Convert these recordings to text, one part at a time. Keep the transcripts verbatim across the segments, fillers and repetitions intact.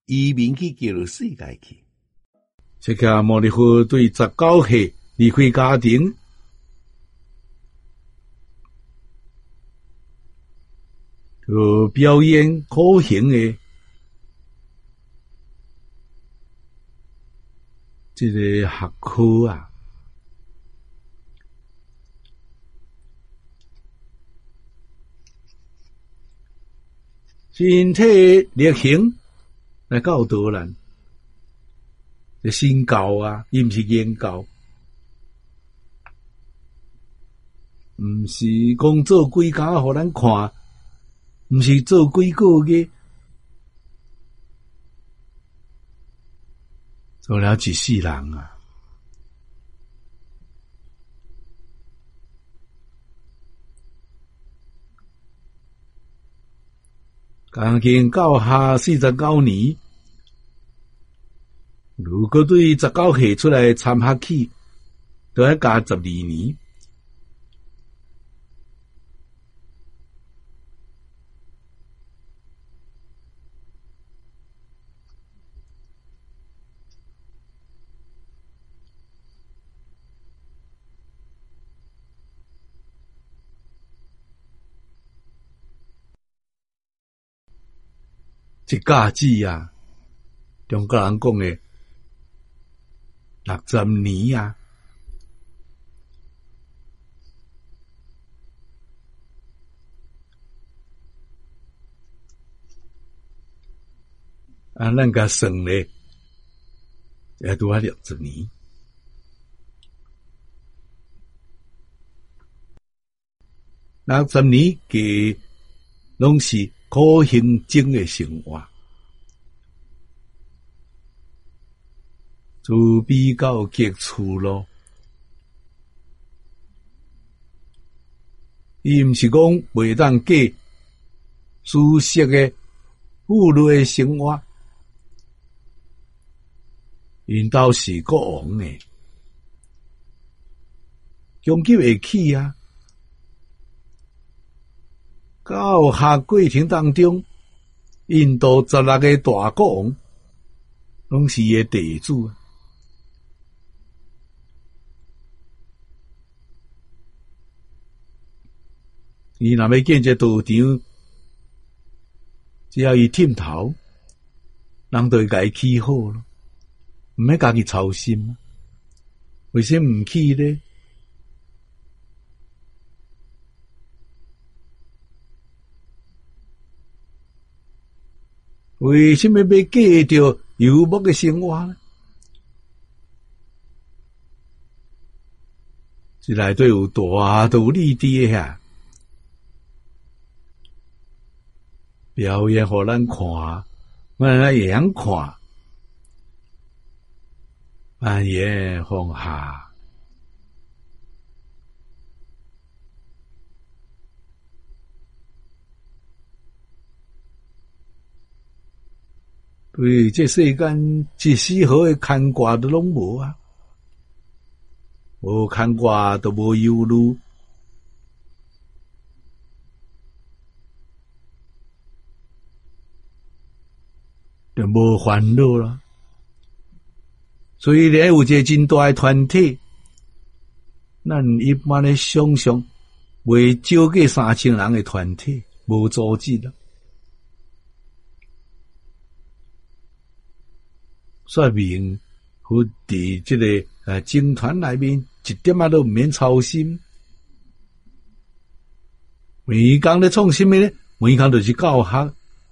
移民去极乐世界去。 释迦牟尼佛对十九岁离开家庭，就表演苦行的这个学科啊，身体力行来教导咱。这身教啊，伊毋是言教，毋是讲做几工互咱看，毋是做几个月，做了一世人啊。刚经教下四十九年。如果对十九岁出来参学起，都要加十二年。这假期啊，中国人讲的。六十年啊，啊，咱甲算咧，也拄啊六十年。六十年嘅拢是苦行僧的生活。自比较极处咯，伊毋是讲袂当过舒适的富裕的生活，因兜是国王诶，终究会起啊。到下过程当中，印度十六个大国王拢是伊诶地主。伊若要建一个道场，只要伊忝头，人就会甲伊起好咯，毋免家己操心。为什么毋起呢？为什么要过着游牧的生活呢？这内底有大道理伫遐。表演互咱看，咱来会晓看，咱也放下。对，这世间一丝毫的牵挂都拢无啊，无牵挂都无忧虑。就无烦恼啦。虽然有一个真大的团体，咱一般的想象，袂少过三千人的团体，无组织啦。说明，佛伫这个呃僧团内面，一点仔都毋免操心。每工咧创什么呢？每工就是教学。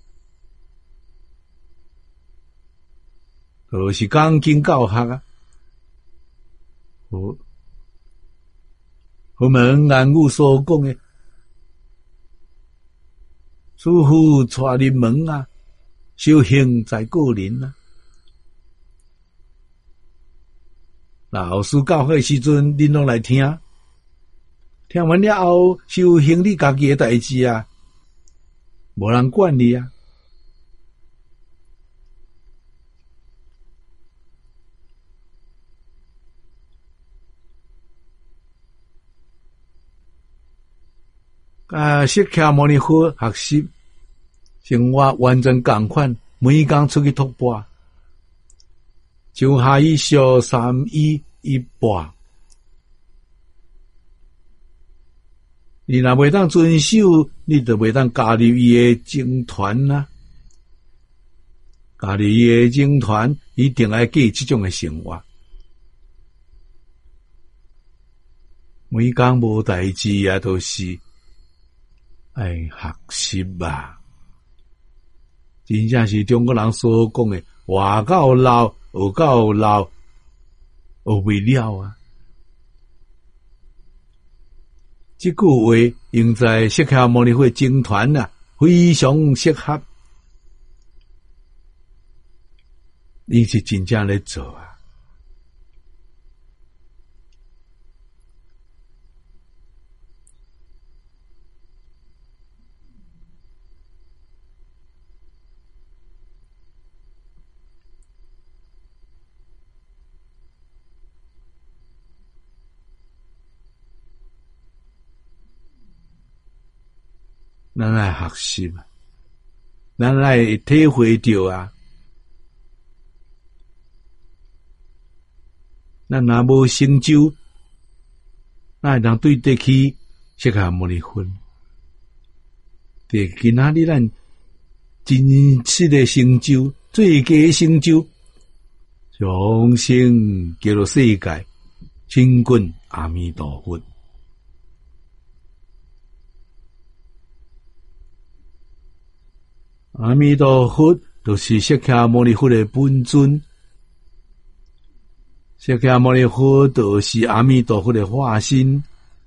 就是讲经教学啊，我我们安武所讲的，师父带入门啊，修行在个人啊。老师教课时阵，恁拢来听，听完了后，修行你家己的代志啊，无人管你啊。啊，释迦牟尼佛学习生活完全共款， 每工出去托钵，上下以小三衣一钵。你若袂当遵守，你就袂当加入伊诶僧团啦。加入伊诶僧团，一定爱过即种诶生活。每工无代志啊，都是爱学习啊。真正是中国人所讲诶，活到老，学到老，学袂了啊。这句话用在释迦牟尼佛僧团啊，非常适合。你是真正咧做啊。咱来学习嘛，咱来体会到啊，咱若无成就，哪会当对得起释迦牟尼佛？对，今仔日咱真实的成就，最佳的成就，上升叫做世界，亲近阿弥陀佛。阿弥陀佛就是释迦牟尼佛的本尊，释迦牟尼佛就是阿弥陀佛的化身。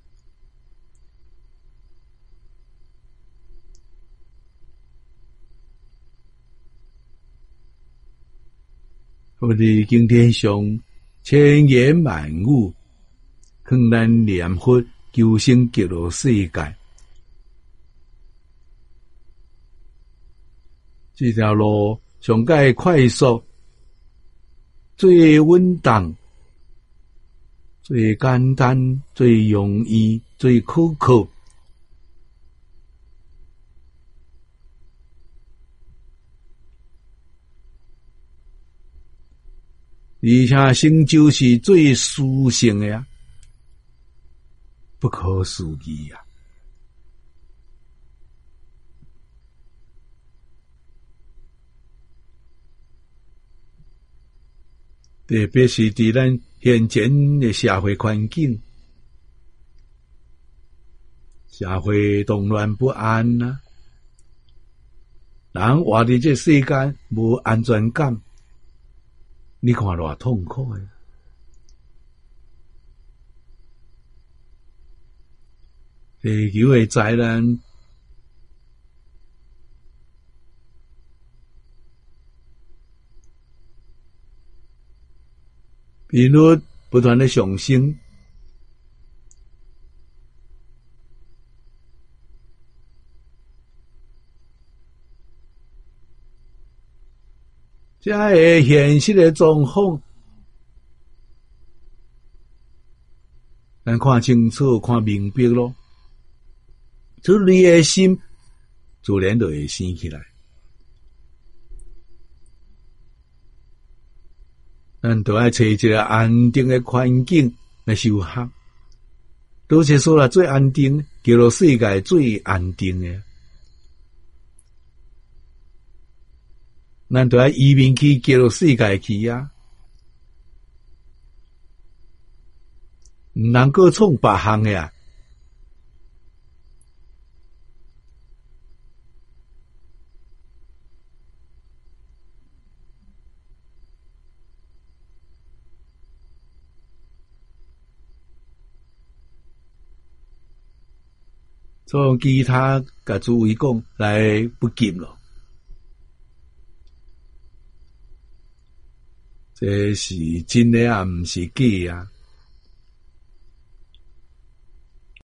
我哋经典上千言万语，劝咱念佛求生极乐世界。这条路上界快速，最稳当，最简单，最容易，最可靠。而且成就是最殊胜的啊，不可思议啊！特别是伫咱现前的社会环境，社会动乱不安啊，人活伫这世间无安全感，你看偌痛苦诶！地球的灾难，频率不断的上升，这个现实的状况，咱看清楚、看明白咯。就你的心，自然就会生起来。咱都要找一个安定的环境来修学。都是说了最安定，叫做世界最安定的。咱都要移民去叫做世界去啊，毋能够创别项的啊。从其他甲诸位讲来不及咯，这是真的啊，毋是假啊。